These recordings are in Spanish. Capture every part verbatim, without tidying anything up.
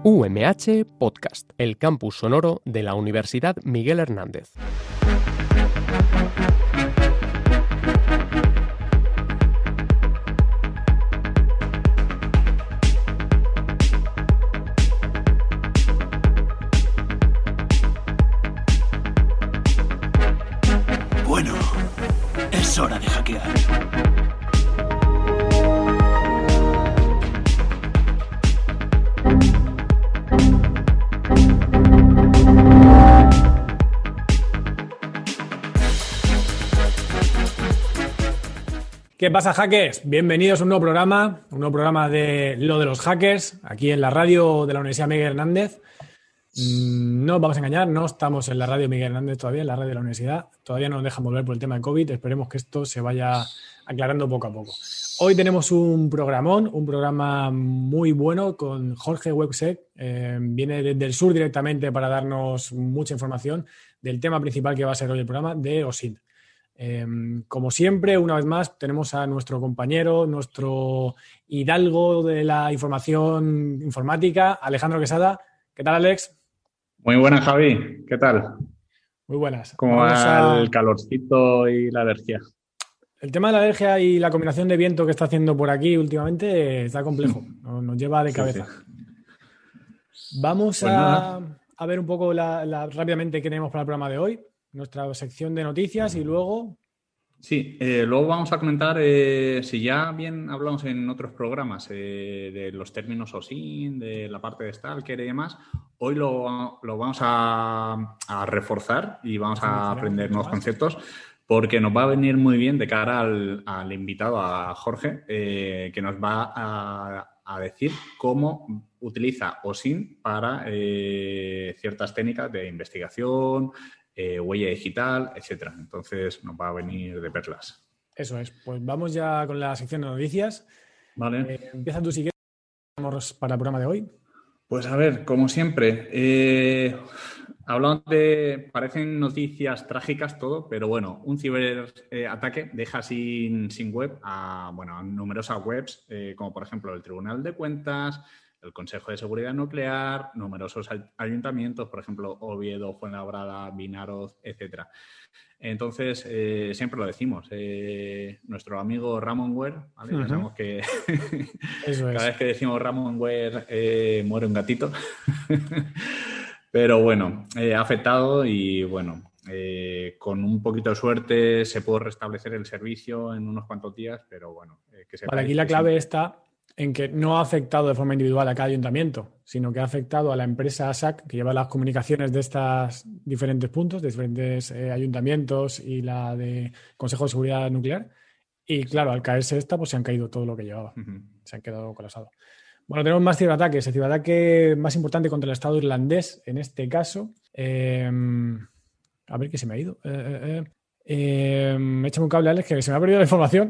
U M H Podcast, el campus sonoro de la Universidad Miguel Hernández. Bueno, es hora de hackear. ¿Qué pasa, hackers? Bienvenidos a un nuevo programa, un nuevo programa de Lo de los Hackers, aquí en la radio de la Universidad Miguel Hernández. No os vamos a engañar, no estamos en la radio Miguel Hernández todavía, en la radio de la universidad. Todavía no nos dejan volver por el tema de COVID. Esperemos que esto se vaya aclarando poco a poco. Hoy tenemos un programón, un programa muy bueno con Jorge Websec. Eh, viene desde el sur directamente para darnos mucha información del tema principal que va a ser hoy el programa de O S I N T. Eh, como siempre, una vez más, tenemos a nuestro compañero, nuestro hidalgo de la información informática, Alejandro Quesada. ¿Qué tal, Alex? Muy buenas, Javi. ¿Qué tal? Muy buenas. ¿Cómo va el calorcito y la alergia? El tema de la alergia y la combinación de viento que está haciendo por aquí últimamente está complejo. Nos, nos lleva de cabeza. Sí, sí. Vamos pues a, a ver un poco la, la, rápidamente qué tenemos para el programa de hoy. Nuestra sección de noticias y luego... Sí, eh, luego vamos a comentar, eh, si ya bien hablamos en otros programas eh, de los términos O S I N, de la parte de Stalker y demás, hoy lo, lo vamos a, a reforzar y vamos a aprender nuevos conceptos porque nos va a venir muy bien de cara al, al invitado, a Jorge, eh, que nos va a, a decir cómo utiliza O S I N para eh, ciertas técnicas de investigación, Eh, huella digital, etcétera. Entonces nos va a venir de perlas. Eso es. Pues vamos ya con la sección de noticias. Vale. Eh, empieza tú si quieres. Vamos para el programa de hoy. Pues a ver, como siempre, eh, hablando de... Parecen noticias trágicas todo, pero bueno, un ciberataque eh, deja sin, sin web a, bueno, a numerosas webs, eh, como por ejemplo el Tribunal de Cuentas, el Consejo de Seguridad Nuclear, numerosos ayuntamientos, por ejemplo, Oviedo, Fuenlabrada, Vinaroz, etcétera. Entonces, eh, siempre lo decimos, eh, nuestro amigo Ransomware, ¿vale? Uh-huh. Pensamos que Eso es. Cada vez que decimos Ransomware eh, muere un gatito. Pero bueno, eh, ha afectado y bueno, eh, con un poquito de suerte se puede restablecer el servicio en unos cuantos días, pero bueno. Eh, que Para aquí la clave sí. está en que no ha afectado de forma individual a cada ayuntamiento, sino que ha afectado a la empresa A S A C, que lleva las comunicaciones de estos diferentes puntos, de diferentes eh, ayuntamientos y la de Consejo de Seguridad Nuclear. Y claro, al caerse esta, pues se han caído todo lo que llevaba. Uh-huh. Se han quedado colapsados. Bueno, tenemos más ciberataques. El ciberataque más importante contra el Estado irlandés, en este caso. Eh, a ver qué se me ha ido. Eh, eh, eh, échame un cable, Alex, que se me ha perdido la información.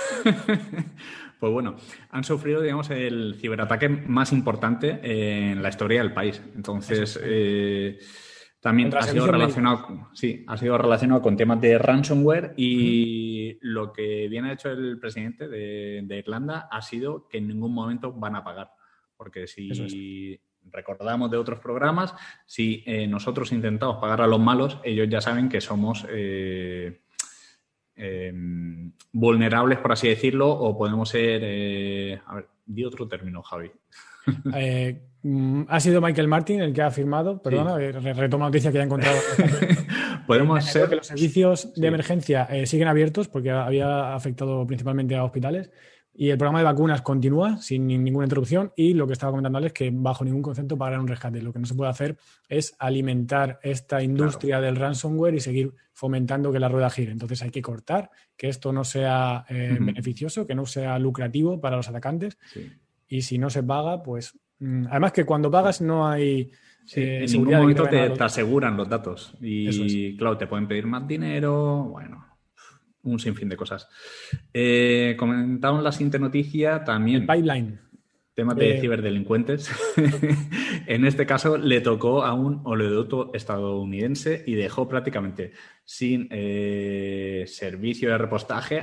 Pues bueno, han sufrido, digamos, el ciberataque más importante en la historia del país. Entonces, eh, también ha sido relacionado, con, sí, ha sido relacionado con temas de ransomware y uh-huh. lo que bien ha hecho el presidente de, de Irlanda ha sido que en ningún momento van a pagar. Porque si recordamos de otros programas, si eh, nosotros intentamos pagar a los malos, ellos ya saben que somos... Eh, Eh, vulnerables, por así decirlo, o podemos ser... Eh, a ver, di otro término, Javi. Eh, ha sido Michael Martin el que ha firmado, perdona, sí. eh, retoma noticia que ya he encontrado. Podemos ser... Que los servicios de sí. emergencia eh, siguen abiertos porque había afectado principalmente a hospitales y el programa de vacunas continúa sin ninguna interrupción y lo que estaba comentando es que bajo ningún concepto pagarán un rescate. Lo que no se puede hacer es alimentar esta industria claro. del ransomware y seguir fomentando que la rueda gire. Entonces hay que cortar, que esto no sea eh, uh-huh. beneficioso, que no sea lucrativo para los atacantes sí. y si no se paga, pues... Mmm, además que cuando pagas no hay... Sí, eh, en ningún momento te, te aseguran los datos y claro, te pueden pedir más dinero, bueno... Un sinfín de cosas. Eh, comentamos la siguiente noticia también. El pipeline. Temas de eh... ciberdelincuentes. En este caso le tocó a un oleoducto estadounidense y dejó prácticamente sin eh, servicio de repostaje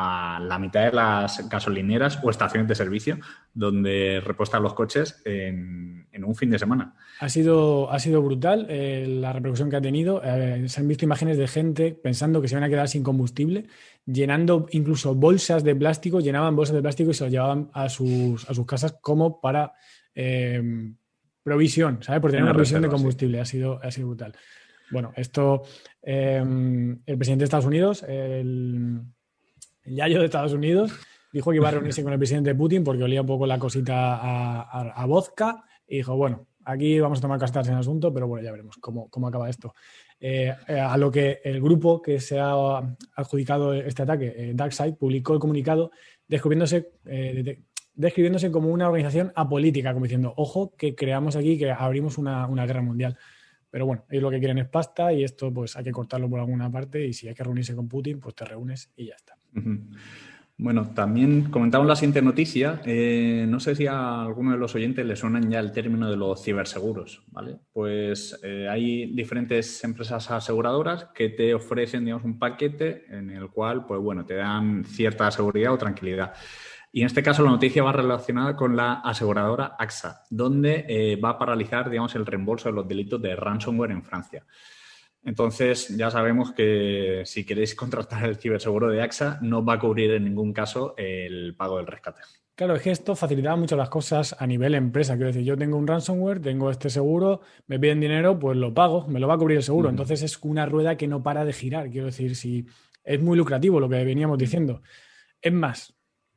a la mitad de las gasolineras o estaciones de servicio donde repostan los coches en, en un fin de semana. Ha sido, ha sido brutal eh, la repercusión que ha tenido. Eh, se han visto imágenes de gente pensando que se iban a quedar sin combustible, llenando incluso bolsas de plástico, llenaban bolsas de plástico y se las llevaban a sus, a sus casas como para eh, provisión, ¿sabes? Por tener una, una provisión reserva, de combustible. Sí. Ha sido, ha sido brutal. Bueno, esto, eh, el presidente de Estados Unidos, el, el yayo de Estados Unidos, dijo que iba a reunirse con el presidente Putin porque olía un poco la cosita a, a, a vodka y dijo, bueno, aquí vamos a tomar castas en el asunto, pero bueno, ya veremos cómo, cómo acaba esto. Eh, a lo que el grupo que se ha adjudicado este ataque, eh, DarkSide, publicó el comunicado describiéndose, eh, de, describiéndose como una organización apolítica, como diciendo, ojo, que creamos aquí, que abrimos una, una guerra mundial. Pero bueno, ellos lo que quieren es pasta y esto pues hay que cortarlo por alguna parte y si hay que reunirse con Putin, pues te reúnes y ya está. Uh-huh. Bueno, también comentamos la siguiente noticia. Eh, no sé si a alguno de los oyentes le suenan ya el término de los ciberseguros, ¿vale? Pues eh, hay diferentes empresas aseguradoras que te ofrecen, digamos, un paquete en el cual, pues bueno, te dan cierta seguridad o tranquilidad. Y en este caso la noticia va relacionada con la aseguradora A X A, donde eh, va a paralizar, digamos, el reembolso de los delitos de ransomware en Francia. Entonces, ya sabemos que si queréis contratar el ciberseguro de A X A, no va a cubrir en ningún caso el pago del rescate. Claro, es que esto facilitaba mucho las cosas a nivel empresa. Quiero decir, yo tengo un ransomware, tengo este seguro, me piden dinero, pues lo pago, me lo va a cubrir el seguro. Uh-huh. Entonces es una rueda que no para de girar. Quiero decir, si es muy lucrativo lo que veníamos diciendo. Es más,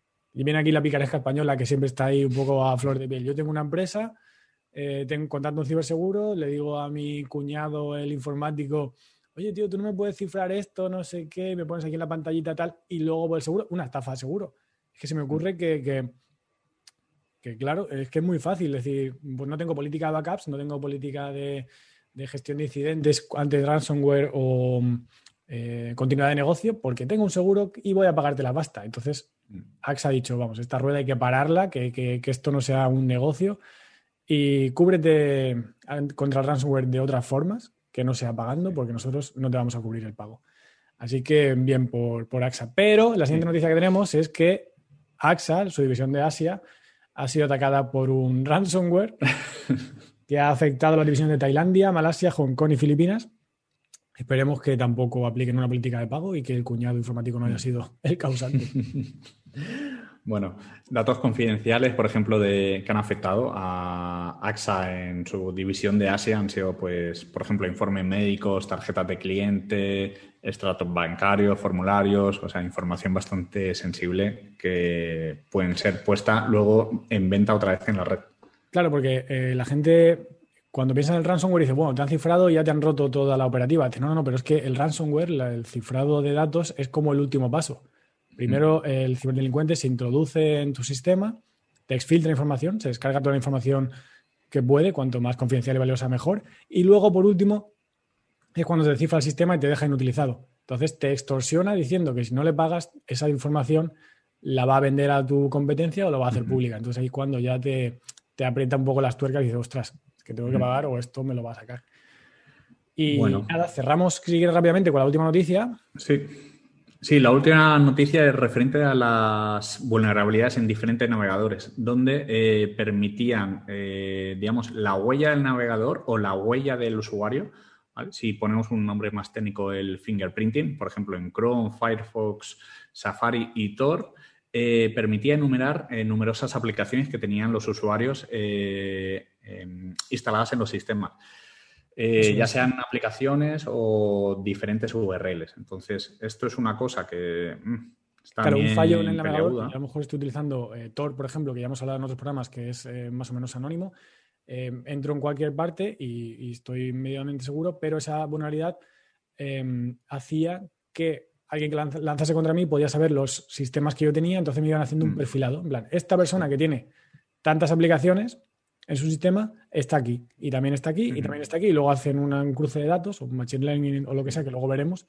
y viene aquí la picaresca española que siempre está ahí un poco a flor de piel. Yo tengo una empresa, eh, tengo contrato un ciberseguro, le digo a mi cuñado, el informático, oye, tío, tú no me puedes cifrar esto, no sé qué, me pones aquí en la pantallita tal, y luego por el seguro, una estafa de seguro. Es que se me ocurre que, que, que, claro, es que es muy fácil. Es decir, pues no tengo política de backups, no tengo política de, de gestión de incidentes ante ransomware o eh, continuidad de negocio, porque tengo un seguro y voy a pagarte la pasta. Entonces, A X A ha dicho, vamos, esta rueda hay que pararla, que, que, que esto no sea un negocio y cúbrete contra el ransomware de otras formas, que no sea pagando, porque nosotros no te vamos a cubrir el pago. Así que bien por, por A X A. Pero la siguiente noticia que tenemos es que A X A, su división de Asia, ha sido atacada por un ransomware que ha afectado a la división de Tailandia, Malasia, Hong Kong y Filipinas. Esperemos que tampoco apliquen una política de pago y que el cuñado informático no haya sido el causante. Bueno, datos confidenciales, por ejemplo, de, que han afectado a A X A en su división de Asia han sido, pues, por ejemplo, informes médicos, tarjetas de cliente, extractos bancarios, formularios, o sea, información bastante sensible que pueden ser puesta luego en venta otra vez en la red. Claro, porque eh, la gente, cuando piensa en el ransomware, dice, bueno, te han cifrado y ya te han roto toda la operativa. Dice, no, no, no, pero es que el ransomware, la, el cifrado de datos, es como el último paso. Primero, el ciberdelincuente se introduce en tu sistema, te exfiltra información, se descarga toda la información que puede, cuanto más confidencial y valiosa mejor. Y luego, por último, es cuando te cifra el sistema y te deja inutilizado. Entonces, te extorsiona diciendo que si no le pagas, esa información la va a vender a tu competencia o la va a hacer uh-huh. pública. Entonces, ahí cuando ya te, te aprieta un poco las tuercas y dices, ostras, es que tengo uh-huh. que pagar o esto me lo va a sacar. Y bueno. nada, cerramos si quieres, rápidamente con la última noticia. Sí. Sí, la última noticia es referente a las vulnerabilidades en diferentes navegadores, donde eh, permitían, eh, digamos, la huella del navegador o la huella del usuario, ¿vale? Si ponemos un nombre más técnico, el fingerprinting, por ejemplo, en Chrome, Firefox, Safari y Tor, eh, permitía enumerar eh, numerosas aplicaciones que tenían los usuarios eh, eh, instaladas en los sistemas. Eh, ya sean aplicaciones o diferentes U R Ls. Entonces, esto es una cosa que mmm, está Claro, un fallo en el navegador, a lo mejor estoy utilizando eh, Tor, por ejemplo, que ya hemos hablado en otros programas, que es eh, más o menos anónimo. Eh, entro en cualquier parte y, y estoy medianamente seguro, pero esa vulnerabilidad eh, hacía que alguien que lanz, lanzase contra mí podía saber los sistemas que yo tenía, entonces me iban haciendo mm. un perfilado. En plan, esta persona que tiene tantas aplicaciones en su sistema está aquí y también está aquí uh-huh. y también está aquí y luego hacen una, un cruce de datos o un machine learning o lo que sea que luego veremos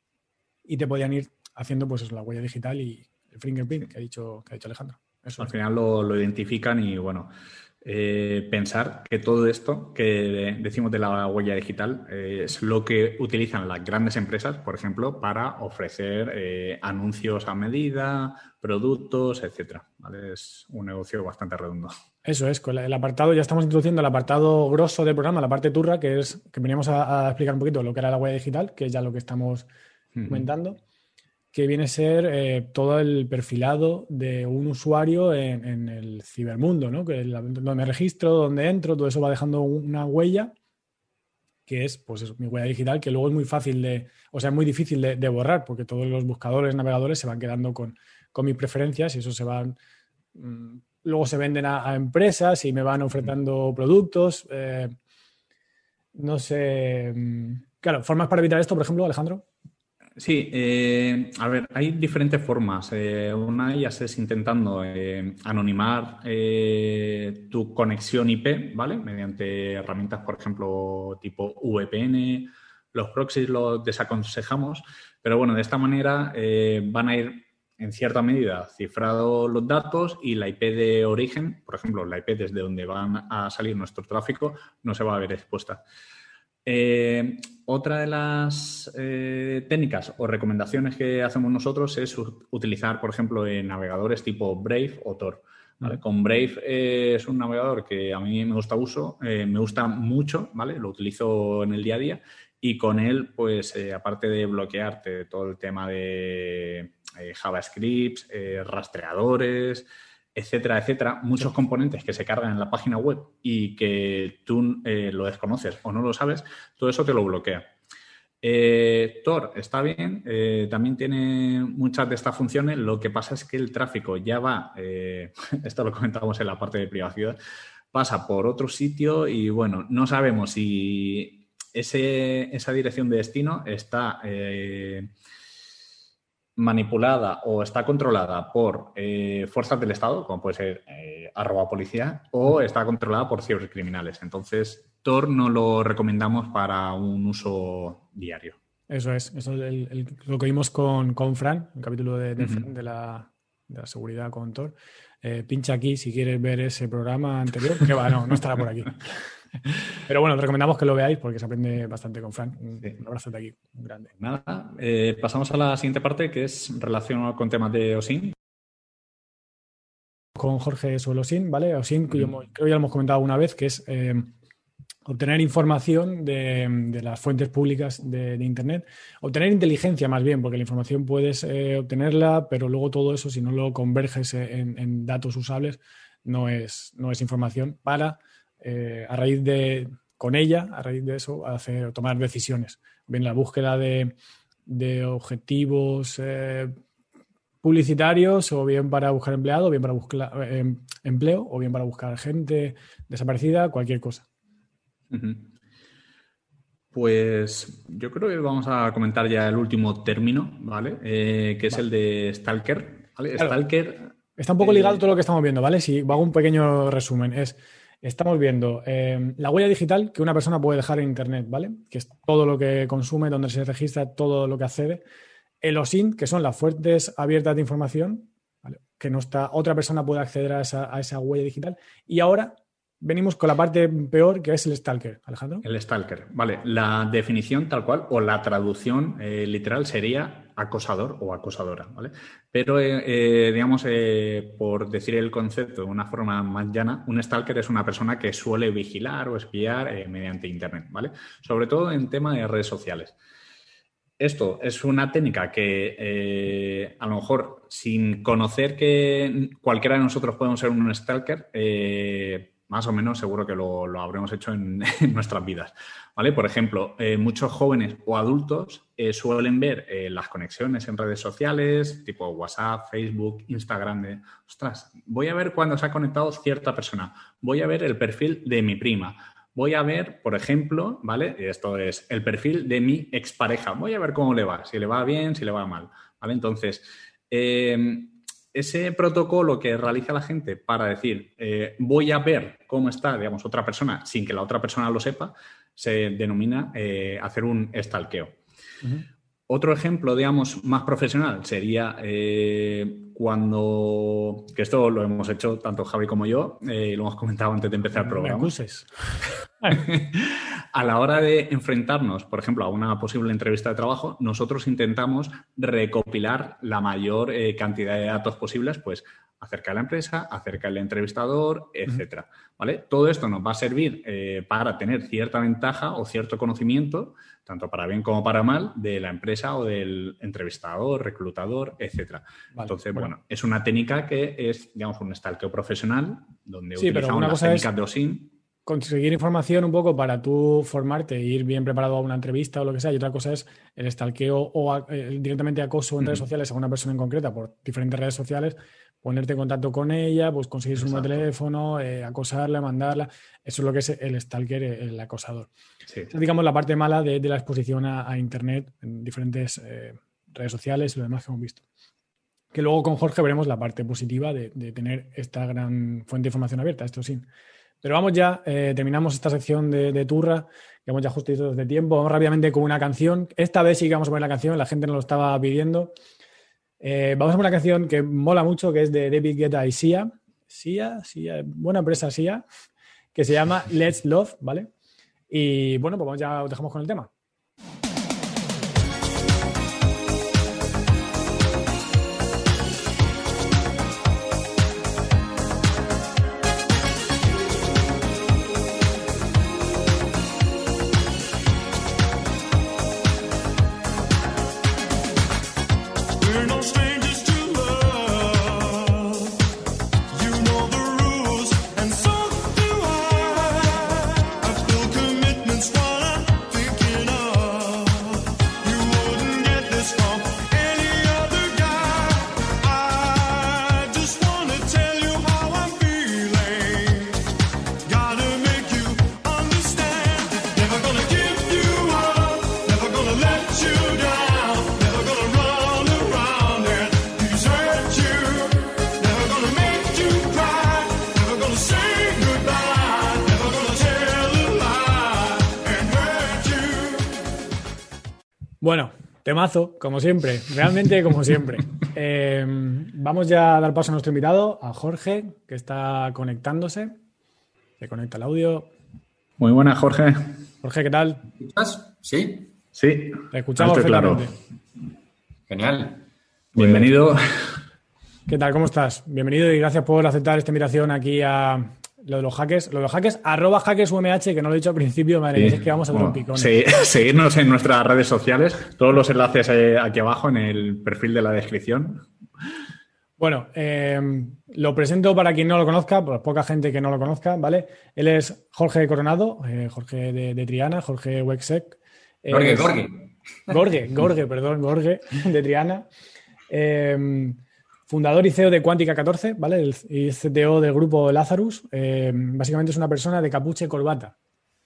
y te podían ir haciendo pues eso, la huella digital y el fingerprint que ha dicho, que ha dicho Alejandro. Eso Al es. final lo, lo identifican y bueno, eh, pensar que todo esto que decimos de la huella digital eh, es lo que utilizan las grandes empresas, por ejemplo, para ofrecer eh, anuncios a medida, productos, etcétera, ¿vale? Es un negocio bastante redondo. Eso es, con el apartado, ya estamos introduciendo el apartado grosso del programa, la parte turra, que es que veníamos a, a explicar un poquito lo que era la huella digital, que es ya lo que estamos uh-huh. comentando, que viene a ser eh, todo el perfilado de un usuario en, en el cibermundo, ¿no? Que la, donde me registro, donde entro, todo eso va dejando una huella, que es, pues eso, mi huella digital, que luego es muy fácil de, o sea, es muy difícil de, de borrar, porque todos los buscadores, navegadores se van quedando con, con mis preferencias y eso se van, mmm, luego se venden a, a empresas y me van ofertando productos. Eh, no sé, mmm, claro, formas para evitar esto, por ejemplo, Alejandro. Sí, eh, a ver, hay diferentes formas. Eh, una de ellas es intentando eh, anonimar eh, tu conexión I P, ¿vale? Mediante herramientas, por ejemplo, tipo V P N. Los proxies los desaconsejamos, pero bueno, de esta manera eh, van a ir en cierta medida cifrados los datos y la I P de origen, por ejemplo, la I P desde donde van a salir nuestro tráfico, no se va a ver expuesta. Eh, otra de las eh, técnicas o recomendaciones que hacemos nosotros es utilizar, por ejemplo, en navegadores tipo Brave o Tor. ¿Vale? Con Brave eh, es un navegador que a mí me gusta uso, eh, me gusta mucho, ¿vale? Lo utilizo en el día a día y con él, pues, eh, aparte de bloquearte todo el tema de eh, JavaScript, eh, rastreadores, etcétera, etcétera, muchos componentes que se cargan en la página web y que tú eh, lo desconoces o no lo sabes, todo eso te lo bloquea. Eh, Tor está bien, eh, también tiene muchas de estas funciones, lo que pasa es que el tráfico ya va, eh, esto lo comentamos en la parte de privacidad, pasa por otro sitio y bueno, no sabemos si ese, esa dirección de destino está eh, manipulada o está controlada por eh, fuerzas del Estado, como puede ser eh, arroba policía, o está controlada por cibercriminales. Entonces, Tor no lo recomendamos para un uso diario. Eso es, eso es el, el, lo que vimos con, con Fran, el capítulo de, de, Uh-huh. Fran, de, la, de la seguridad con Tor. Eh, pincha aquí si quieres ver ese programa anterior, que va, no, no estará por aquí. Pero bueno, te recomendamos que lo veáis porque se aprende bastante con Fran. Un, sí. un abrazo de aquí, un grande. Nada, eh, pasamos a la siguiente parte, que es relacionado con temas de O S I N. Con Jorge sobre O S I N, ¿vale? O S I N, que yo, creo que ya lo hemos comentado una vez, que es eh, obtener información de, de las fuentes públicas de, de Internet. Obtener inteligencia más bien, porque la información puedes eh, obtenerla, pero luego todo eso, si no lo converges en, en datos usables, no es, no es información para... Eh, a raíz de, con ella, a raíz de eso, hacer, tomar decisiones. Bien, la búsqueda de, de objetivos eh, publicitarios, o bien para buscar empleado, o bien para buscar eh, empleo, o bien para buscar gente desaparecida, cualquier cosa. Uh-huh. Pues yo creo que vamos a comentar ya el último término, ¿vale? Eh, que es vale. el de Stalker. ¿Vale? Claro. Stalker. Está un poco ligado a todo lo que estamos viendo, ¿vale? Si hago un pequeño resumen, es... Estamos viendo eh, la huella digital que una persona puede dejar en Internet, ¿vale? Que es todo lo que consume, donde se registra, todo lo que accede. El O S I N, que son las fuentes abiertas de información, ¿vale? Que no está, otra persona puede acceder a esa, a esa huella digital. Y ahora venimos con la parte peor, que es el stalker. Alejandro. El stalker, vale. La definición tal cual o la traducción eh, literal sería acosador o acosadora, ¿vale? Pero, eh, eh, digamos, eh, por decir el concepto de una forma más llana, un stalker es una persona que suele vigilar o espiar eh, mediante Internet, ¿vale? Sobre todo en tema de redes sociales. Esto es una técnica que eh, a lo mejor sin conocer que cualquiera de nosotros podemos ser un stalker, eh, más o menos seguro que lo, lo habremos hecho en, en nuestras vidas, ¿vale? Por ejemplo, eh, muchos jóvenes o adultos eh, suelen ver eh, las conexiones en redes sociales, tipo WhatsApp, Facebook, Instagram, de, ostras, voy a ver cuándo se ha conectado cierta persona, voy a ver el perfil de mi prima, voy a ver, por ejemplo, ¿vale? Esto es el perfil de mi expareja, voy a ver cómo le va, si le va bien, si le va mal, ¿vale? Entonces, eh, ese protocolo que realiza la gente para decir eh, voy a ver cómo está, digamos, otra persona sin que la otra persona lo sepa, se denomina eh, hacer un stalkeo. Uh-huh. Otro ejemplo, digamos, más profesional sería eh, cuando, que esto lo hemos hecho tanto Javi como yo, eh, y lo hemos comentado antes de empezar el programa. No me acuses. A la hora de enfrentarnos, por ejemplo, a una posible entrevista de trabajo, nosotros intentamos recopilar la mayor eh, cantidad de datos posibles, pues, acerca de la empresa, acerca del entrevistador, etcétera. ¿Vale? Todo esto nos va a servir eh, para tener cierta ventaja o cierto conocimiento, tanto para bien como para mal, de la empresa o del entrevistador, reclutador, etcétera. Vale, Entonces, bueno. bueno, es una técnica que es, digamos, un stalkeo profesional, donde sí, utilizamos las técnicas de O S I N. Conseguir información un poco para tú formarte e ir bien preparado a una entrevista o lo que sea, y otra cosa es el stalkeo o a, eh, directamente acoso en redes sociales a una persona en concreta por diferentes redes sociales, ponerte en contacto con ella, pues conseguir su número de teléfono, eh, acosarla, mandarla. Eso es lo que es el stalker, el acosador. Sí. Esa es, digamos, la parte mala de, de la exposición a, a Internet en diferentes eh, redes sociales y lo demás que hemos visto. Que luego con Jorge veremos la parte positiva de, de tener esta gran fuente de información abierta, esto sí. Pero vamos ya, eh, terminamos esta sección de, de turra, que vamos ya justitos de tiempo. Vamos rápidamente con una canción. Esta vez sí que vamos a poner la canción, la gente nos lo estaba pidiendo. Eh, vamos a poner una canción que mola mucho, que es de David Guetta y Sia. Sia, Sia, buena empresa Sia, que se llama Let's Love, ¿vale? Y bueno, pues ya os dejamos con el tema. Bueno, temazo, como siempre, realmente como siempre. Eh, vamos ya a dar paso a nuestro invitado, a Jorge, que está conectándose. Se conecta el audio. Muy buenas, Jorge. Jorge, ¿qué tal? ¿Me escuchas? ¿Sí? Sí. Te escuchamos perfectamente. Claro. Genial. Bienvenido. ¿Qué tal? ¿Cómo estás? Bienvenido y gracias por aceptar esta invitación aquí a lo de los hackers. Lo de los hackers, arroba hackersumh, que no lo he dicho al principio, madre mía, sí. Es que vamos a bueno, trompicones. Sí, seguirnos en nuestras redes sociales, todos los enlaces eh, aquí abajo en el perfil de la descripción. Bueno, eh, lo presento para quien no lo conozca, pues poca gente que no lo conozca, ¿vale? Él es Jorge Coronado, eh, Jorge de, de Triana, Jorge Wexec. Eh, Gorge, Gorge. Gorge, Gorge, perdón, Gorge, de Triana. Eh, fundador y C E O de Cuántica catorce, ¿vale? El, y C T O del grupo Lazarus. Eh, básicamente es una persona de capucha y corbata.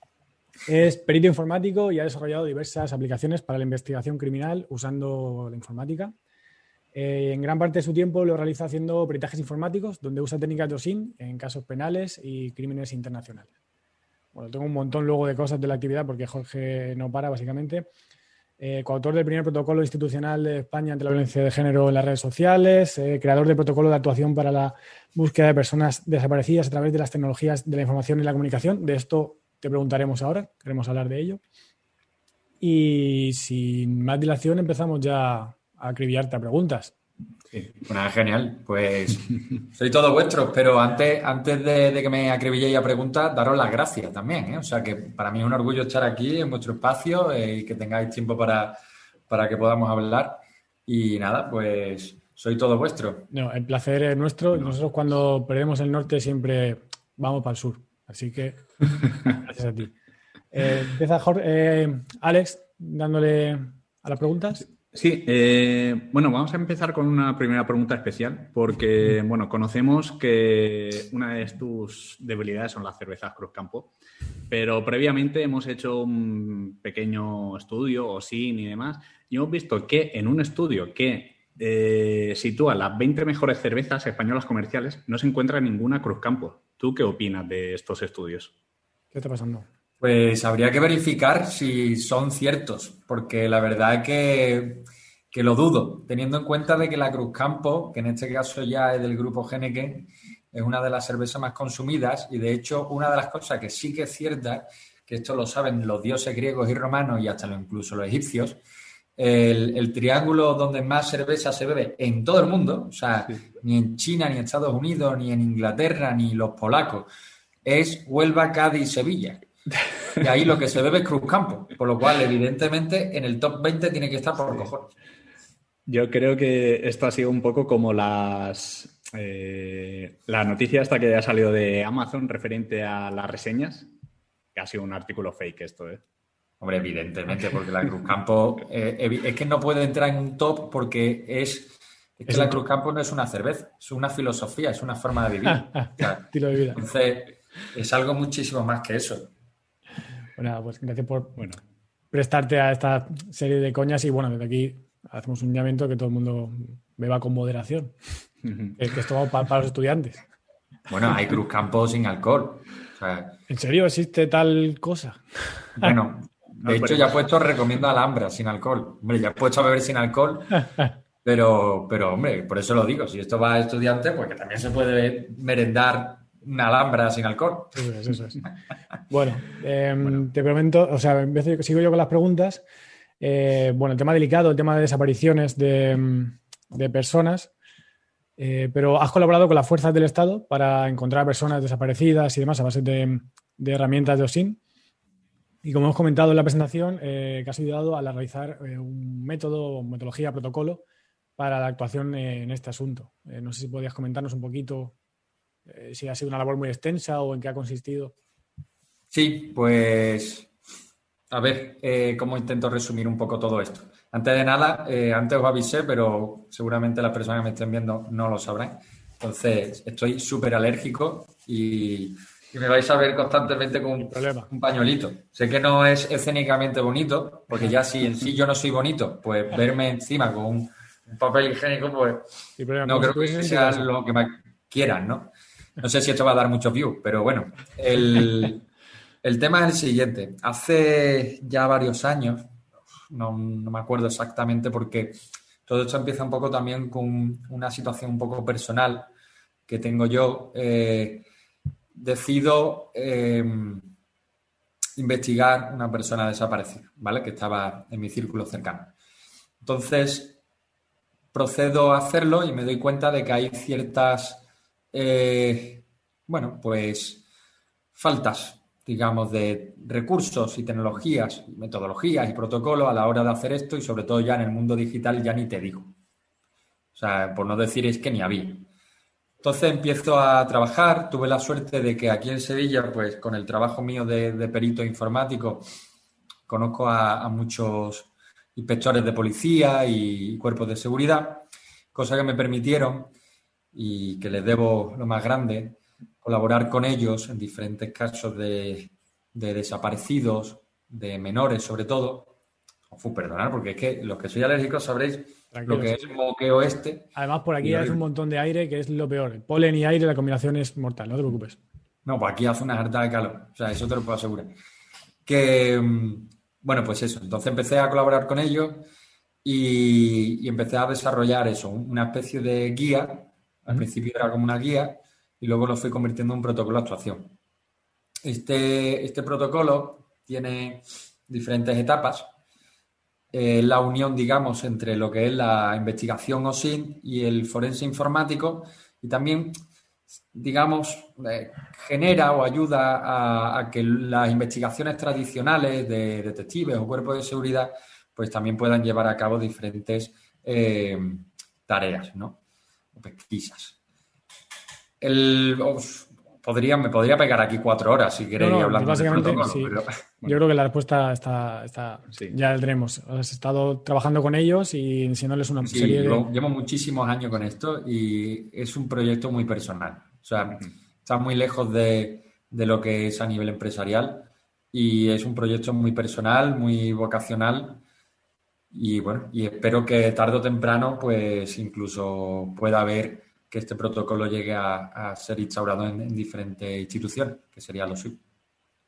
Es perito informático y ha desarrollado diversas aplicaciones para la investigación criminal usando la informática. Eh, en gran parte de su tiempo lo realiza haciendo peritajes informáticos, donde usa técnicas de O S I N en casos penales y crímenes internacionales. Bueno, tengo un montón luego de cosas de la actividad porque Jorge no para, básicamente. Eh, coautor del primer protocolo institucional de España ante la violencia de género en las redes sociales, eh, creador del protocolo de actuación para la búsqueda de personas desaparecidas a través de las tecnologías de la información y la comunicación. De esto te preguntaremos ahora, queremos hablar de ello. Y sin más dilación empezamos ya a acribillarte a preguntas. Sí, bueno, genial. Pues soy todo vuestro, pero antes, antes de, de que me acribilléis a preguntas, daros las gracias también, ¿eh? O sea que para mí es un orgullo estar aquí en vuestro espacio eh, y que tengáis tiempo para, para que podamos hablar. Y nada, pues soy todo vuestro. No, el placer es nuestro. No. Nosotros cuando perdemos el norte siempre vamos para el sur. Así que gracias a ti. Eh, empieza Jorge, eh, Alex, dándole a las preguntas. Sí, eh, bueno, vamos a empezar con una primera pregunta especial porque, bueno, conocemos que una de tus debilidades son las cervezas Cruzcampo, pero previamente hemos hecho un pequeño estudio, O S I N y demás, y hemos visto que en un estudio que eh, sitúa las veinte mejores cervezas españolas comerciales no se encuentra ninguna Cruzcampo. ¿Tú qué opinas de estos estudios? ¿Qué está pasando? Pues habría que verificar si son ciertos, porque la verdad es que, que lo dudo, teniendo en cuenta de que la Cruzcampo, que en este caso ya es del grupo Heineken, es una de las cervezas más consumidas y de hecho una de las cosas que sí que es cierta, que esto lo saben los dioses griegos y romanos y hasta lo, incluso los egipcios, el, el triángulo donde más cerveza se bebe en todo el mundo, o sea, sí. ni en China, ni en Estados Unidos, ni en Inglaterra, ni los polacos, es Huelva, Cádiz, Sevilla. Y ahí lo que se bebe es Cruzcampo, por lo cual, evidentemente, en el top veinte tiene que estar por cojones. Yo creo que esto ha sido un poco como las eh, la noticia esta que ha salido de Amazon referente a las reseñas, que ha sido un artículo fake esto, ¿eh? Hombre, evidentemente, porque la Cruzcampo eh, es que no puede entrar en un top porque es, es que la Cruzcampo no es una cerveza, es una filosofía, es una forma de vivir. O sea, estilo de vida. Entonces, es algo muchísimo más que eso. Bueno, pues gracias por bueno. prestarte a esta serie de coñas y bueno, desde aquí hacemos un llamamiento que todo el mundo beba con moderación. Uh-huh. Es que esto va para, para los estudiantes. Bueno, hay Cruzcampo sin alcohol. O sea, ¿en serio existe tal cosa? Bueno, de hecho ya he puesto recomiendo Alhambra sin alcohol. Hombre, ya he puesto a beber sin alcohol, pero, pero hombre, por eso lo digo. Si esto va a estudiantes, pues que también se puede merendar una Alhambra sin alcohol. Eso es, eso es. Bueno, eh, bueno, te prometo, o sea, empiezo, sigo yo con las preguntas. Eh, bueno, el tema delicado, el tema de desapariciones de, de personas, eh, pero has colaborado con las fuerzas del Estado para encontrar personas desaparecidas y demás a base de, de herramientas de O S I N. Y como hemos comentado en la presentación, eh, que has ayudado a realizar eh, un método, metodología, protocolo para la actuación eh, en este asunto. Eh, no sé si podías comentarnos un poquito eh, si ha sido una labor muy extensa o en qué ha consistido. Sí, pues a ver eh, cómo intento resumir un poco todo esto. Antes de nada, eh, antes os avisé, pero seguramente las personas que me estén viendo no lo sabrán. Entonces, estoy súper alérgico y, y me vais a ver constantemente con un, un pañuelito. Sé que no es escénicamente bonito, porque ya si en sí yo no soy bonito, pues verme encima con un, un papel higiénico, pues sí, no creo que sea lo que me quieran, ¿no? No sé si esto va a dar muchos views, pero bueno, el... El tema es el siguiente. Hace ya varios años, no, no me acuerdo exactamente porque todo esto empieza un poco también con una situación un poco personal que tengo yo. Eh, decido eh, investigar una persona desaparecida, ¿vale? Que estaba en mi círculo cercano. Entonces, procedo a hacerlo y me doy cuenta de que hay ciertas, eh, bueno, pues, faltas, digamos, de recursos y tecnologías, metodologías y protocolos a la hora de hacer esto y sobre todo ya en el mundo digital ya ni te digo. O sea, por no decir es que ni había. Entonces empiezo a trabajar, tuve la suerte de que aquí en Sevilla, pues con el trabajo mío de, de perito informático, conozco a, a muchos inspectores de policía y cuerpos de seguridad, cosa que me permitieron y que les debo lo más grande, colaborar con ellos en diferentes casos de, de desaparecidos, de menores sobre todo. Uf, perdonad, porque es que los que soy alérgicos sabréis Tranquilo, lo que sí. es el moqueo este. Además, por aquí hace un montón de aire, que es lo peor. El polen y aire, la combinación es mortal, no te preocupes. No, pues aquí hace una harta de calor. O sea, eso te lo puedo asegurar. Que, bueno, pues eso. Entonces empecé a colaborar con ellos y, y empecé a desarrollar eso, una especie de guía. Al uh-huh. principio era como una guía y luego lo fui convirtiendo en un protocolo de actuación. Este, este protocolo tiene diferentes etapas. Eh, la unión, digamos, entre lo que es la investigación O S I N y el forense informático y también, digamos, eh, genera o ayuda a, a que las investigaciones tradicionales de detectives o cuerpos de seguridad pues también puedan llevar a cabo diferentes eh, tareas, ¿no? O pesquisas. El, os, podría, me podría pegar aquí cuatro horas si queréis no, no, hablando básicamente, de sí. pero, bueno. Yo creo que la respuesta está, está sí. ya la tenemos. Has estado trabajando con ellos y enseñándoles una sí, serie llevo, de... llevo muchísimos años con esto y es un proyecto muy personal. O sea, uh-huh. está muy lejos de, de lo que es a nivel empresarial y es un proyecto muy personal, muy vocacional y bueno, y espero que tarde o temprano pues incluso pueda haber que este protocolo llegue a, a ser instaurado en, en diferentes instituciones, que sería lo suyo.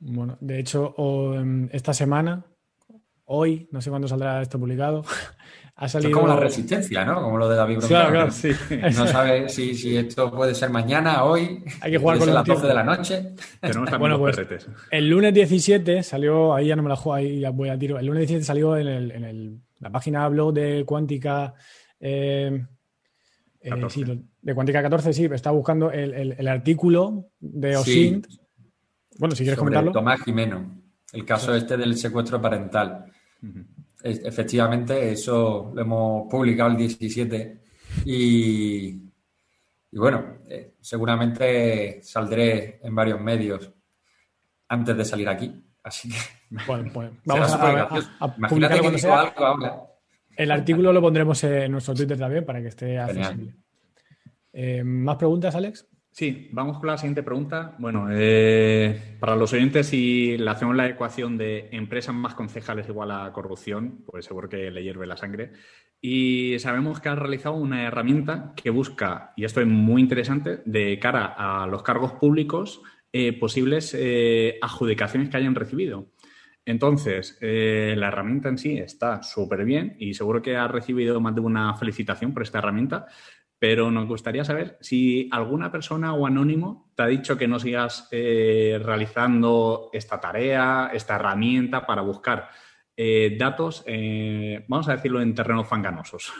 Bueno, de hecho, o, esta semana, hoy, no sé cuándo saldrá esto publicado, ha salido... Esto es como la resistencia, ¿no? Como lo de David Broncano. Claro, claro. Sí. No sabe si, si esto puede ser mañana, hoy, Hay que jugar con puede ser los las doce tiempos. de la noche. Tenemos también Bueno, los pues, perretes. el lunes diecisiete salió, ahí ya no me la juego, ahí ya voy a tiro. El lunes diecisiete salió en, el, en el, la página blog de Cuántica. Eh, eh, sí, de Cuántica catorce, sí, estaba buscando el, el, el artículo de OSINT. Sí. Bueno, si quieres Sobre comentarlo. Tomás Jimeno, el caso este del secuestro parental. Ujú. Es- Efectivamente, eso lo hemos publicado el diecisiete y, y bueno, eh, seguramente saldré en varios medios antes de salir aquí. Así que Bueno, pues será vamos a, súper a- gracioso. a- a Imagínate publicarlo que cuando digo sea. algo ahora. El artículo lo pondremos en nuestro Twitter también para que esté Genial. accesible. Eh, ¿Más preguntas, Alex? Sí, vamos con la siguiente pregunta. Bueno, eh, para los oyentes, si le hacemos la ecuación de empresas más concejales igual a corrupción, pues seguro que le hierve la sangre. Y sabemos que has realizado una herramienta que busca, y esto es muy interesante, de cara a los cargos públicos, eh, posibles eh, adjudicaciones que hayan recibido. Entonces, eh, la herramienta en sí está súper bien y seguro que has recibido más de una felicitación por esta herramienta. Pero nos gustaría saber si alguna persona o anónimo te ha dicho que no sigas eh, realizando esta tarea, esta herramienta para buscar eh, datos, eh, vamos a decirlo, en terrenos fanganosos.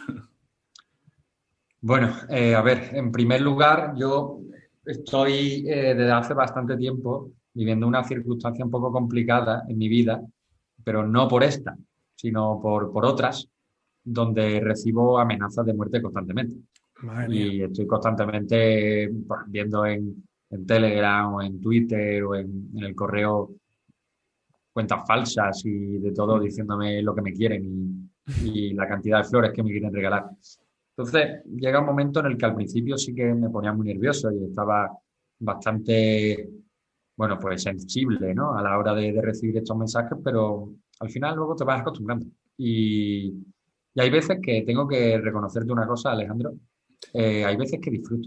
Bueno, eh, a ver, en primer lugar, yo estoy eh, desde hace bastante tiempo viviendo una circunstancia un poco complicada en mi vida, pero no por esta, sino por, por otras, donde recibo amenazas de muerte constantemente. Madre mía. Y estoy constantemente pues, viendo en, en Telegram o en Twitter o en, en el correo cuentas falsas y de todo diciéndome lo que me quieren y, y la cantidad de flores que me quieren regalar. Entonces llega un momento en el que al principio sí que me ponía muy nervioso y estaba bastante, bueno, pues sensible, ¿no? A la hora de, de recibir estos mensajes, pero al final luego te vas acostumbrando. Y, y hay veces que tengo que reconocerte una cosa, Alejandro. Eh, hay veces que disfruto.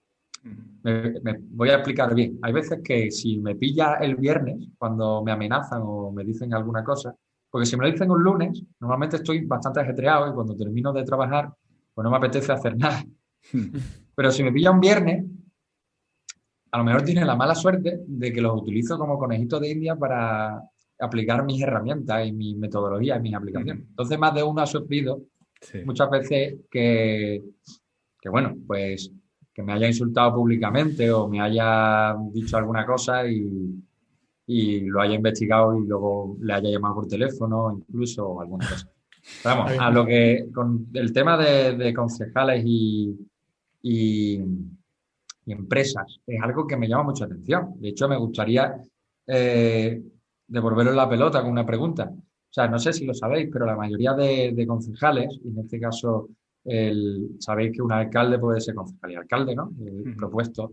Me, me voy a explicar bien. Hay veces que si me pilla el viernes, cuando me amenazan o me dicen alguna cosa, porque si me lo dicen un lunes, normalmente estoy bastante ajetreado y cuando termino de trabajar, pues no me apetece hacer nada. Pero si me pilla un viernes, a lo mejor tiene la mala suerte de que los utilizo como conejitos de India para aplicar mis herramientas y mi metodología y mis aplicaciones. Entonces, más de uno ha sufrido Sí. muchas veces que, que, bueno, pues que me haya insultado públicamente o me haya dicho alguna cosa y, y lo haya investigado y luego le haya llamado por teléfono incluso o alguna cosa. Pero vamos, a lo que con el tema de, de concejales y, y, y empresas es algo que me llama mucha atención. De hecho, me gustaría eh, devolveros la pelota con una pregunta. O sea, no sé si lo sabéis, pero la mayoría de, de concejales, y en este caso el, sabéis que un alcalde puede ser concejal y alcalde, ¿no? El Uh-huh. propuesto.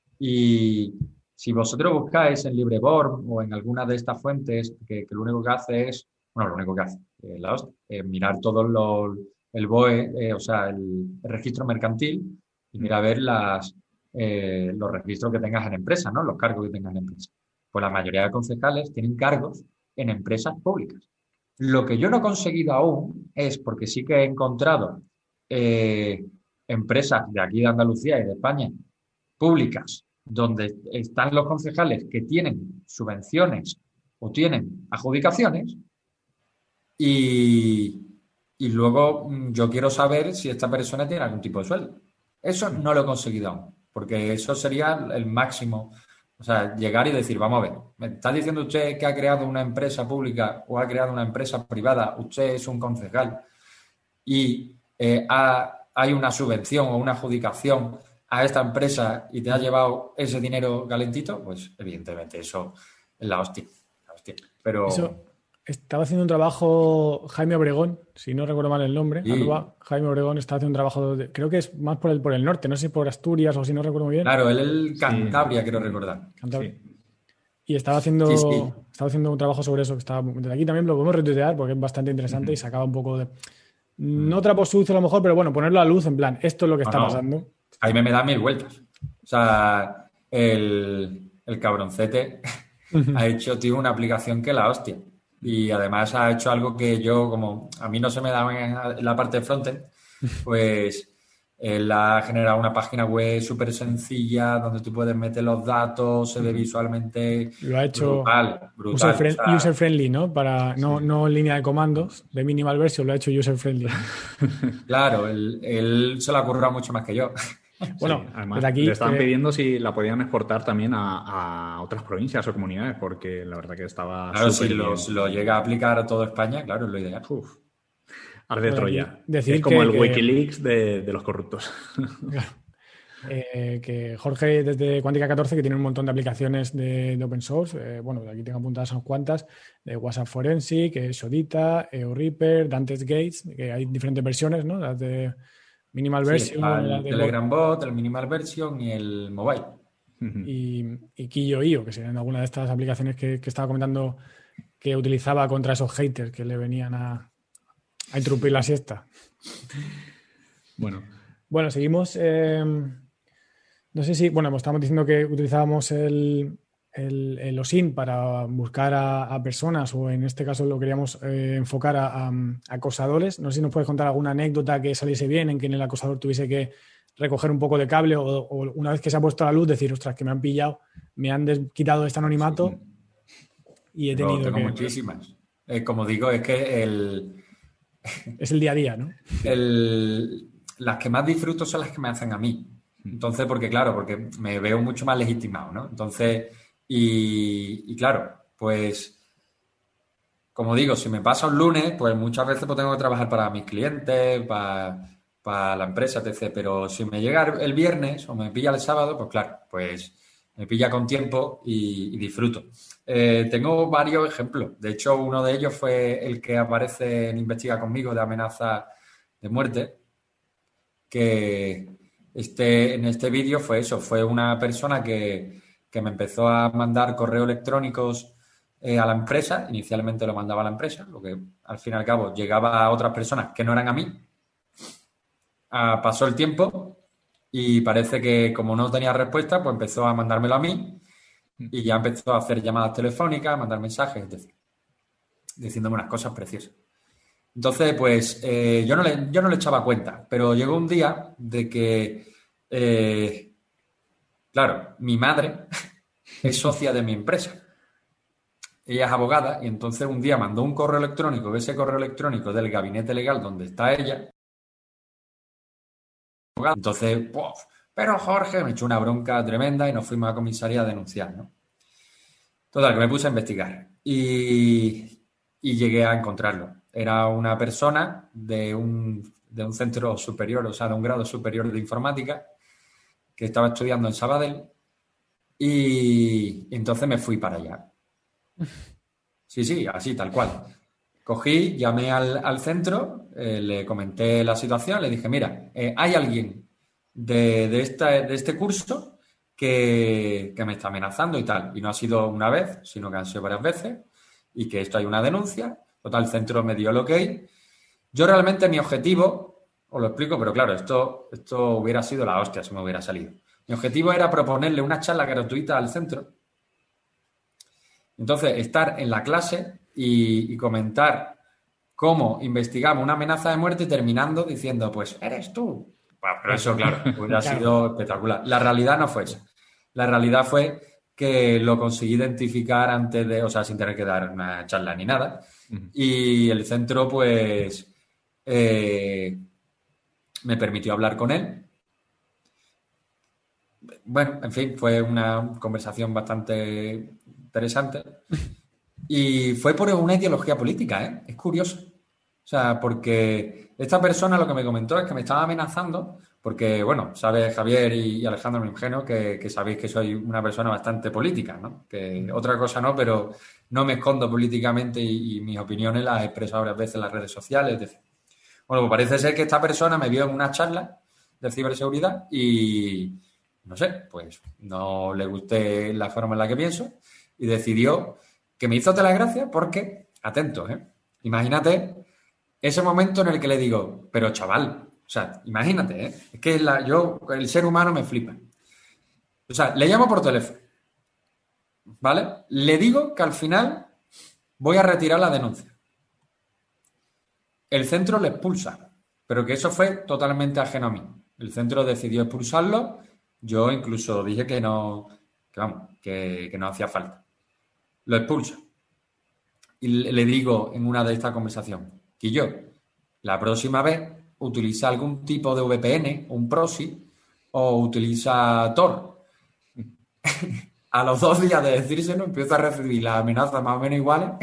Y si vosotros buscáis en LibreBorn o en alguna de estas fuentes, que, que lo único que hace es, bueno, lo único que hace, eh, la hostia, eh, mirar todo lo, el B O E, eh, o sea, el, el registro mercantil, y mira a ver las, eh, los registros que tengas en empresas, ¿no? Los cargos que tengas en empresas. Pues la mayoría de concejales tienen cargos en empresas públicas. Lo que yo no he conseguido aún es, porque sí que he encontrado eh, empresas de aquí de Andalucía y de España, públicas, donde están los concejales que tienen subvenciones o tienen adjudicaciones y, y luego mm, yo quiero saber si esta persona tiene algún tipo de sueldo. Eso no lo he conseguido aún, porque eso sería el máximo. O sea, llegar y decir, vamos a ver, ¿me está diciendo usted que ha creado una empresa pública o ha creado una empresa privada? Usted es un concejal y eh, ha, hay una subvención o una adjudicación a esta empresa y te ha llevado ese dinero calentito, pues evidentemente eso es la hostia. La hostia. Pero Eso, estaba haciendo un trabajo Jaime Obregón, si no recuerdo mal el nombre, Sí. arroba Jaime Obregón, está haciendo un trabajo, de- creo que es más por el, por el norte, no sé si por Asturias o si no recuerdo muy bien. claro, él es Cantabria, quiero recordar. Cantabria. Sí. Y estaba haciendo, Sí, sí. estaba haciendo un trabajo sobre eso, que estaba, desde aquí también lo podemos retuitear porque es bastante interesante y sacaba un poco de... No trapo sucio a lo mejor, pero bueno, ponerlo a luz en plan, esto es lo que No, está no. pasando. Jaime me da mil vueltas. O sea, el, el cabroncete uh-huh. ha hecho, tío, una aplicación que la hostia. Y además ha hecho algo que yo, como a mí no se me daba en la parte de frontend, pues él ha generado una página web súper sencilla donde tú puedes meter los datos, se ve visualmente lo ha hecho brutal, brutal. User, friend, o sea, user friendly, ¿no? Para, no, sí. no en línea de comandos, de minimal version, lo ha hecho user friendly. Claro, él, él se lo ha currado mucho más que yo. Bueno, sí, además aquí, le estaban eh, pidiendo si la podían exportar también a, a otras provincias o comunidades, porque la verdad que estaba claro, si lo, lo llega a aplicar a toda España, claro, es lo ideal. Uf. Arde bueno, Troya. Decir es como que, el que, Wikileaks de, de los corruptos. Claro. Eh, que Jorge desde Cuántica catorce, que tiene un montón de aplicaciones de, de open source, eh, bueno, aquí tengo apuntadas unas cuantas, de WhatsApp Forensic, eh, Sodita, EOReaper, Dante's Gates, que hay diferentes versiones, ¿no? Las de Minimal Version. Sí, el la de Telegram Bot, el Minimal Version y el Mobile. Y, y Killo I O, que serían algunas de estas aplicaciones que, que estaba comentando que utilizaba contra esos haters que le venían a, a interrumpir la siesta. Bueno. Bueno, seguimos... Eh, No sé si, bueno, estamos diciendo que utilizábamos el, el, el O S I N para buscar a, a personas, o en este caso lo queríamos eh, enfocar a, a, a acosadores. No sé si nos puedes contar alguna anécdota que saliese bien, en que el acosador tuviese que recoger un poco de cable, o, o una vez que se ha puesto la luz decir, ostras, que me han pillado, me han des- quitado este anonimato Sí. y he Pero tenido tengo que... muchísimas. Eh, como digo, es que el, Es el día a día, ¿no? el, las que más disfruto son las que me hacen a mí. Entonces, porque claro, porque me veo mucho más legitimado, ¿no? Entonces, y, y claro, pues, como digo, si me pasa un lunes, pues muchas veces pues tengo que trabajar para mis clientes, para, para la empresa, etcétera. Pero si me llega el viernes o me pilla el sábado, pues claro, pues me pilla con tiempo y, y disfruto. Eh, tengo varios ejemplos. De hecho, uno de ellos fue el que aparece en Investiga Conmigo, de amenaza de muerte, que... Este, en este vídeo fue eso, fue una persona que, que me empezó a mandar correos electrónicos eh, a la empresa. Inicialmente lo mandaba a la empresa, lo que al fin y al cabo llegaba a otras personas que no eran a mí. Ah, pasó el tiempo y parece que como no tenía respuesta, pues empezó a mandármelo a mí y ya empezó a hacer llamadas telefónicas, a mandar mensajes, es decir, diciéndome unas cosas preciosas. Entonces, pues eh, yo, no le, yo no le echaba cuenta, pero llegó un día de que, eh, claro, mi madre es socia de mi empresa. Ella es abogada y entonces un día mandó un correo electrónico, ese correo electrónico del gabinete legal donde está ella. Entonces, ¡puf! Pero Jorge me echó una bronca tremenda y nos fuimos a comisaría a denunciar, ¿no? Total, que me puse a investigar y, y llegué a encontrarlo. Era una persona de un, de un centro superior, o sea, de un grado superior de informática, que estaba estudiando en Sabadell, y, y entonces me fui para allá. Sí, sí, así, tal cual. Cogí, llamé al, al centro, eh, le comenté la situación, le dije, mira, eh, hay alguien de, de, esta, de este curso que, que me está amenazando y tal. Y no ha sido una vez, sino que han sido varias veces, y que esto hay una denuncia. Total, el centro me dio el ok. Yo realmente mi objetivo, os lo explico, pero claro, esto, esto hubiera sido la hostia si me hubiera salido. Mi objetivo era proponerle una charla gratuita al centro. Entonces, estar en la clase y, y comentar cómo investigamos una amenaza de muerte terminando diciendo, pues, eres tú. Bueno, pero eso, claro, hubiera Claro. sido espectacular. La realidad no fue esa. La realidad fue que lo conseguí identificar antes de, o sea, sin tener que dar una charla ni nada. Y el centro, pues, eh, me permitió hablar con él. Bueno, en fin, fue una conversación bastante interesante. Y fue por una ideología política, ¿eh? Es curioso. O sea, porque esta persona lo que me comentó es que me estaba amenazando, porque, bueno, sabes, Javier y Alejandro, mi ingeniero, que, que sabéis que soy una persona bastante política, ¿no? Que otra cosa no, pero no me escondo políticamente y, y mis opiniones las he expresado varias veces en las redes sociales. Es decir, bueno, pues parece ser que esta persona me vio en una charla de ciberseguridad y, no sé, pues no le gusté la forma en la que pienso y decidió que me hizo tela gracia porque, atentos, ¿eh? Imagínate ese momento en el que le digo, pero chaval, o sea, imagínate, ¿eh? Es que la, yo, el ser humano me flipa. O sea, le llamo por teléfono. ¿vale? Le digo que al final voy a retirar la denuncia. El centro le expulsa, pero que eso fue totalmente ajeno a mí. El centro decidió expulsarlo. Yo incluso dije que no, que, vamos, que, que no hacía falta. Lo expulsa. Y le digo en una de estas conversaciones que yo, la próxima vez, utiliza algún tipo de V P N, un proxy, o utiliza Tor. A los dos días de decírselo, empiezo a recibir las amenazas más o menos iguales,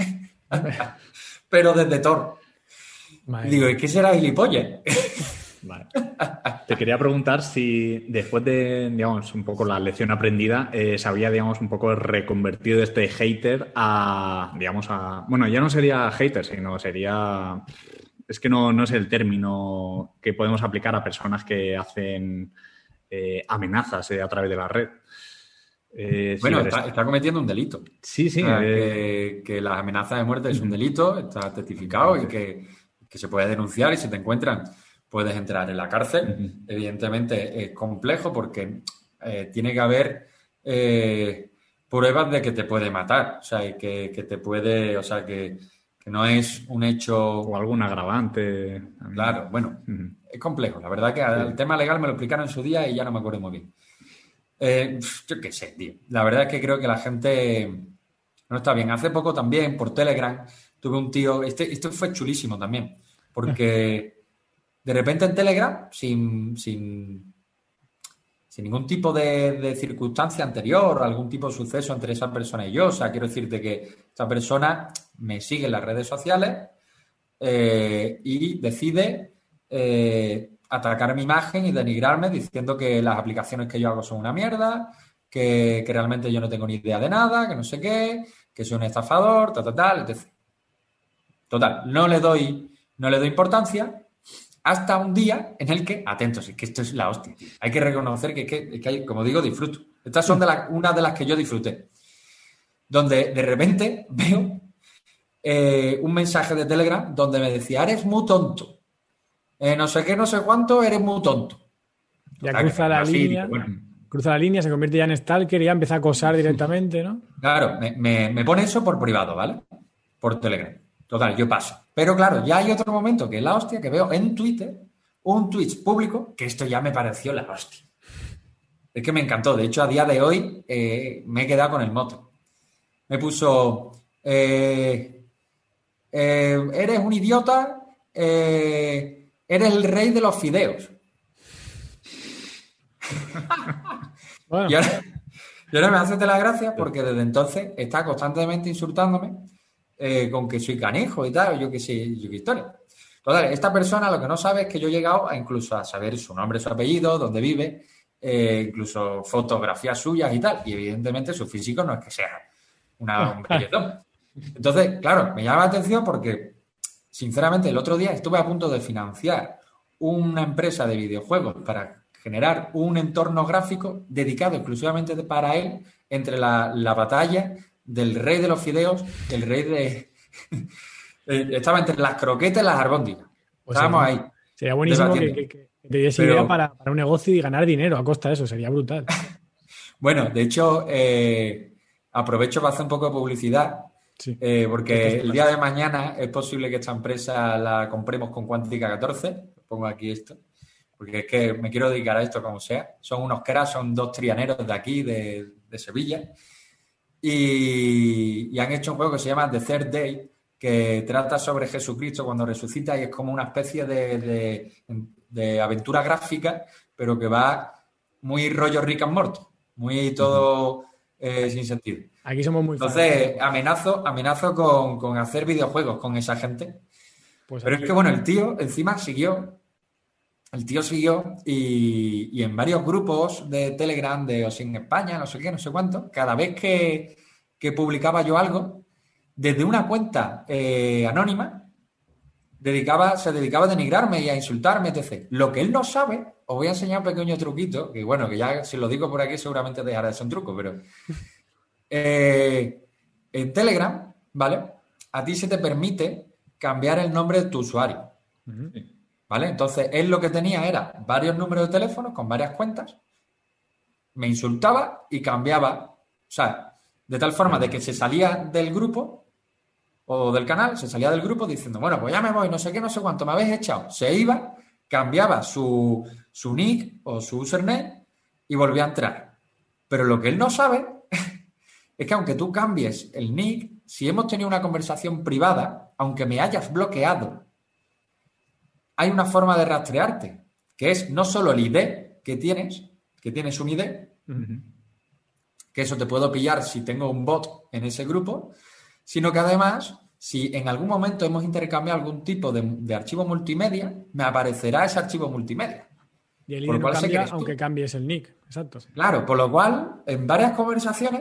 pero desde Tor. Madre. Digo, ¿es que será gilipollas? Vale. Te quería preguntar si después de, digamos, un poco la lección aprendida, eh, se había, digamos, un poco reconvertido este hater a, digamos, a... Bueno, ya no sería hater, sino sería... Es que no, no es el término que podemos aplicar a personas que hacen eh, amenazas eh, a través de la red. Eh, bueno, está, está cometiendo un delito. Sí, sí. O sea, eh... que, que las amenazas de muerte es un delito, está testificado y que, que se puede denunciar y si te encuentran puedes entrar en la cárcel. Uh-huh. Evidentemente es complejo porque eh, tiene que haber eh, pruebas de que te puede matar, o sea, que, que te puede, o sea, que, que no es un hecho... O algún agravante. Claro, bueno, uh-huh. Es complejo. La verdad que sí. El tema legal me lo explicaron en su día y ya no me acuerdo muy bien. Eh, yo qué sé, tío. La verdad es que creo que la gente no está bien. Hace poco también, por Telegram, tuve un tío... Este, esto fue chulísimo también, porque... De repente en Telegram, sin, sin, sin ningún tipo de, de circunstancia anterior o algún tipo de suceso entre esa persona y yo, o sea, quiero decirte que esta persona me sigue en las redes sociales eh, y decide eh, atacar mi imagen y denigrarme diciendo que las aplicaciones que yo hago son una mierda, que, que realmente yo no tengo ni idea de nada, que no sé qué, que soy un estafador, tal, tal, tal, etcétera. Total, no le doy, no le doy importancia. Hasta un día en el que, atentos, es que esto es la hostia, tío. Hay que reconocer que, que, que hay, como digo, disfruto. Estas son de la, una de las que yo disfruté. Donde de repente veo eh, un mensaje de Telegram donde me decía, eres muy tonto. Eh, no sé qué, no sé cuánto, eres muy tonto. Ya Total, cruza la así, línea, bueno. cruza la línea, se convierte ya en stalker y ya empieza a acosar directamente, ¿no? Claro, me, me, me pone eso por privado, ¿vale? Por Telegram. Total, yo paso. Pero claro, ya hay otro momento que es la hostia, que veo en Twitter un tweet público, que esto ya me pareció la hostia. Es que me encantó. De hecho, a día de hoy eh, me he quedado con el moto. Me puso, eh, eh, eres un idiota, eh, eres el rey de los fideos. Bueno. Y, ahora, y ahora me hace la gracia porque desde entonces está constantemente insultándome Eh, con que soy canijo y tal, yo qué sé, yo qué historia. Total, esta persona lo que no sabe es que yo he llegado a incluso a saber su nombre, su apellido, dónde vive, eh, incluso fotografías suyas y tal. Y evidentemente su físico no es que sea una, un belletón. Entonces, claro, me llama la atención porque, sinceramente, el otro día estuve a punto de financiar una empresa de videojuegos para generar un entorno gráfico dedicado exclusivamente para él entre la, la batalla del rey de los fideos, el rey de... Estaba entre las croquetas y las albóndigas. Pues Estábamos sería, ahí. Sería buenísimo que, que, que te diese Pero... idea para, para un negocio y ganar dinero a costa de eso. Sería brutal. Bueno, de hecho, eh, aprovecho para hacer un poco de publicidad. Sí. Eh, porque el día de mañana es posible que esta empresa la compremos con Cuántica catorce. Pongo aquí esto. Porque es que me quiero dedicar a esto como sea. Son unos cracks, son dos trianeros de aquí, de, de Sevilla. Y, y han hecho un juego que se llama The Third Day, que trata sobre Jesucristo cuando resucita y es como una especie de, de, de aventura gráfica, pero que va muy rollo Rick and Morty, muy todo eh, sin sentido. Aquí somos muy Entonces, fans. amenazo, amenazo con, con hacer videojuegos con esa gente. Pues pero es que, bueno, el tío encima siguió, el tío siguió y, y en varios grupos de Telegram de O S I N España, no sé qué, no sé cuánto, cada vez que, que publicaba yo algo, desde una cuenta eh, anónima, dedicaba, se dedicaba a denigrarme y a insultarme, etcétera. Lo que él no sabe, os voy a enseñar un pequeño truquito, que bueno, que ya si lo digo por aquí seguramente dejará de ser un truco, pero eh, en Telegram, ¿vale? A ti se te permite cambiar el nombre de tu usuario. Uh-huh. ¿Vale? Entonces, él lo que tenía era varios números de teléfono con varias cuentas, me insultaba y cambiaba. O sea, de tal forma de que se salía del grupo o del canal, se salía del grupo diciendo, bueno, pues ya me voy, no sé qué, no sé cuánto, me habéis echado. Se iba, cambiaba su, su nick o su username y volvía a entrar. Pero lo que él no sabe es que aunque tú cambies el nick, si hemos tenido una conversación privada, aunque me hayas bloqueado, hay una forma de rastrearte, que es no solo el I D que tienes, que tienes un I D, uh-huh. que eso te puedo pillar si tengo un bot en ese grupo, sino que además, si en algún momento hemos intercambiado algún tipo de, de archivo multimedia, me aparecerá ese archivo multimedia. Y el I D no cambia aunque cambies el nick. Exacto. Claro, por lo cual, en varias conversaciones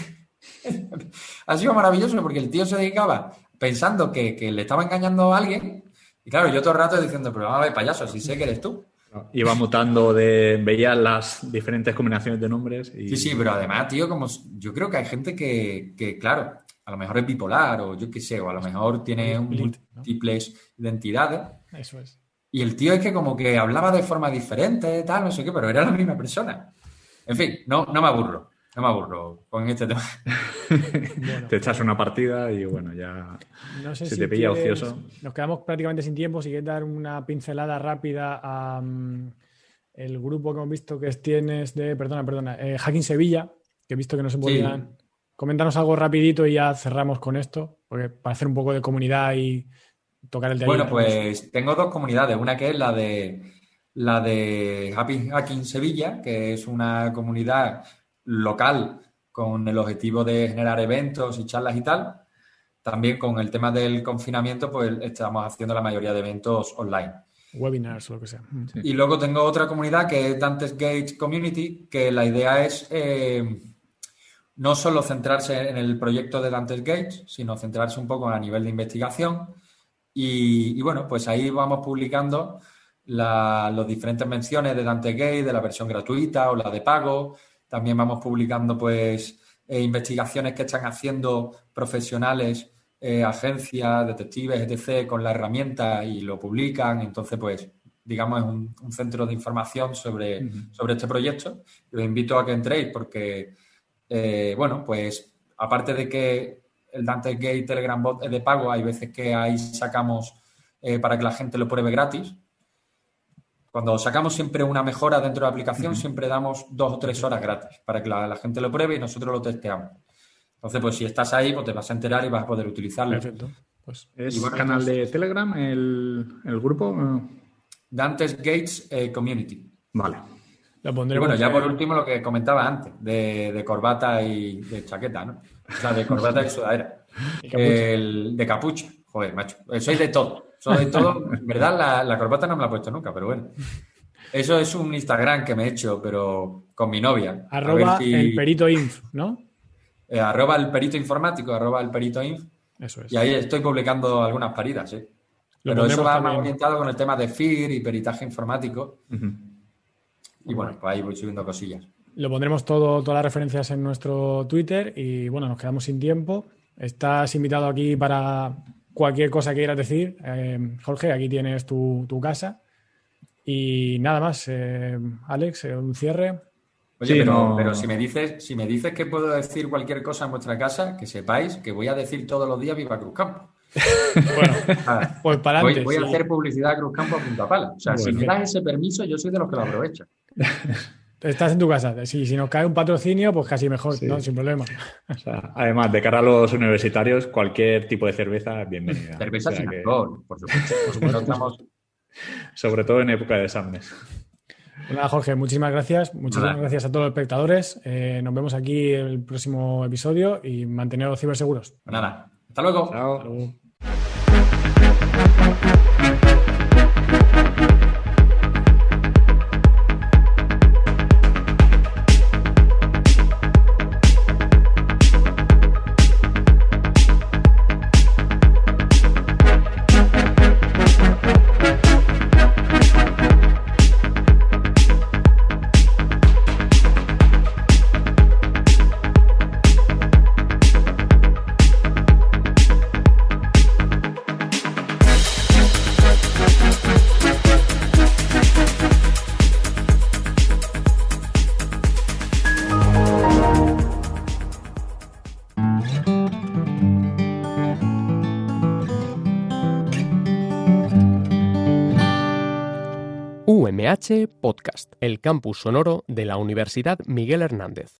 ha sido maravilloso porque el tío se dedicaba pensando que, que le estaba engañando a alguien y claro, yo todo el rato diciendo, pero vamos a ver, payaso, si sé que eres tú. Iba mutando de... Veía las diferentes combinaciones de nombres y... Sí, sí, pero además, tío, como yo creo que hay gente que, que, claro, a lo mejor es bipolar o yo qué sé, o a lo mejor tiene múltiples ¿no? identidades. Eso es. Y el tío es que como que hablaba de forma diferente, tal, no sé qué, pero era la misma persona. En fin, no, no me aburro, no me aburro con este tema. Bueno, te echas una partida y bueno, ya no sé se si te pilla quieres, ocioso. Nos quedamos prácticamente sin tiempo, si quieres dar una pincelada rápida a um, el grupo que hemos visto que tienes de, perdona, perdona, eh, Hacking Sevilla, que he visto que no se podían... Sí. Coméntanos algo rapidito y ya cerramos con esto, porque para hacer un poco de comunidad y... tocar el de bueno, pues tengo dos comunidades. Una que es la de la de Happy Hacking Sevilla, que es una comunidad local con el objetivo de generar eventos y charlas y tal. También con el tema del confinamiento, pues estamos haciendo la mayoría de eventos online. Webinars o lo que sea. Sí. Y luego tengo otra comunidad que es Dantes Gate Community, que la idea es eh, no solo centrarse en el proyecto de Dantes Gate, sino centrarse un poco a nivel de investigación. Y, y bueno, pues ahí vamos publicando las los diferentes menciones de Dantes Gate, de la versión gratuita o la de pago. También vamos publicando pues eh, investigaciones que están haciendo profesionales, eh, agencias, detectives, etcétera, con la herramienta y lo publican. Entonces, pues, digamos, es un, un centro de información sobre, uh-huh. sobre este proyecto. Los invito a que entréis porque, eh, bueno, pues, aparte de que el Dantes Gate Telegram Bot es de pago, hay veces que ahí sacamos eh, para que la gente lo pruebe gratis. Cuando sacamos siempre una mejora dentro de la aplicación, uh-huh. siempre damos dos o tres horas gratis para que la, la gente lo pruebe y nosotros lo testeamos. Entonces, pues si estás ahí, pues te vas a enterar y vas a poder utilizarlo. Perfecto. Pues, ¿Es bueno, canal de Telegram el, el grupo? Dantes Gates eh, Community. Vale. Lo pondremos. Y bueno, ya por último lo que comentaba antes, de, de corbata y de chaqueta, ¿no? O sea, de corbata y sudadera. El de capucha. Joder, macho. Soy de todo. Soy de todo. En verdad, la, la corbata no me la he puesto nunca, pero bueno. Eso es un Instagram que me he hecho, pero con mi novia. Arroba si... el perito inf, ¿no? Eh, arroba el perito informático, arroba el perito inf. Eso es. Y ahí estoy publicando algunas paridas, ¿sí? Lo pero eso va también más orientado con el tema de F I R y peritaje informático. Uh-huh. Y bueno, pues ahí voy subiendo cosillas. Lo pondremos todo, todas las referencias en nuestro Twitter y bueno, nos quedamos sin tiempo. Estás invitado aquí para cualquier cosa que quieras decir. Eh, Jorge, aquí tienes tu, tu casa. Y nada más, eh, Alex, eh, un cierre. Oye, sí, pero, no... pero si me dices, si me dices que puedo decir cualquier cosa en vuestra casa, que sepáis que voy a decir todos los días Viva Cruzcampo. Bueno, ah, pues para adelante. Voy, voy sí. a hacer publicidad a Cruzcampo a punta pala. O sea, bueno, si me das ese permiso, yo soy de los que lo aprovechan. Estás en tu casa. Si, si nos cae un patrocinio, pues casi mejor, sí. ¿no? Sin problema. O sea, además, de cara a los universitarios, cualquier tipo de cerveza, bienvenida. Cerveza o sea sin que... alcohol, por supuesto. Por supuesto estamos... Sobre todo en época de exámenes. Nada, Jorge, muchísimas gracias. Muchísimas Nada. gracias a todos los espectadores. Eh, nos vemos aquí en el próximo episodio y manteneros ciberseguros. Nada. Hasta luego. Chao. Hasta luego. M H Podcast, el campus sonoro de la Universidad Miguel Hernández.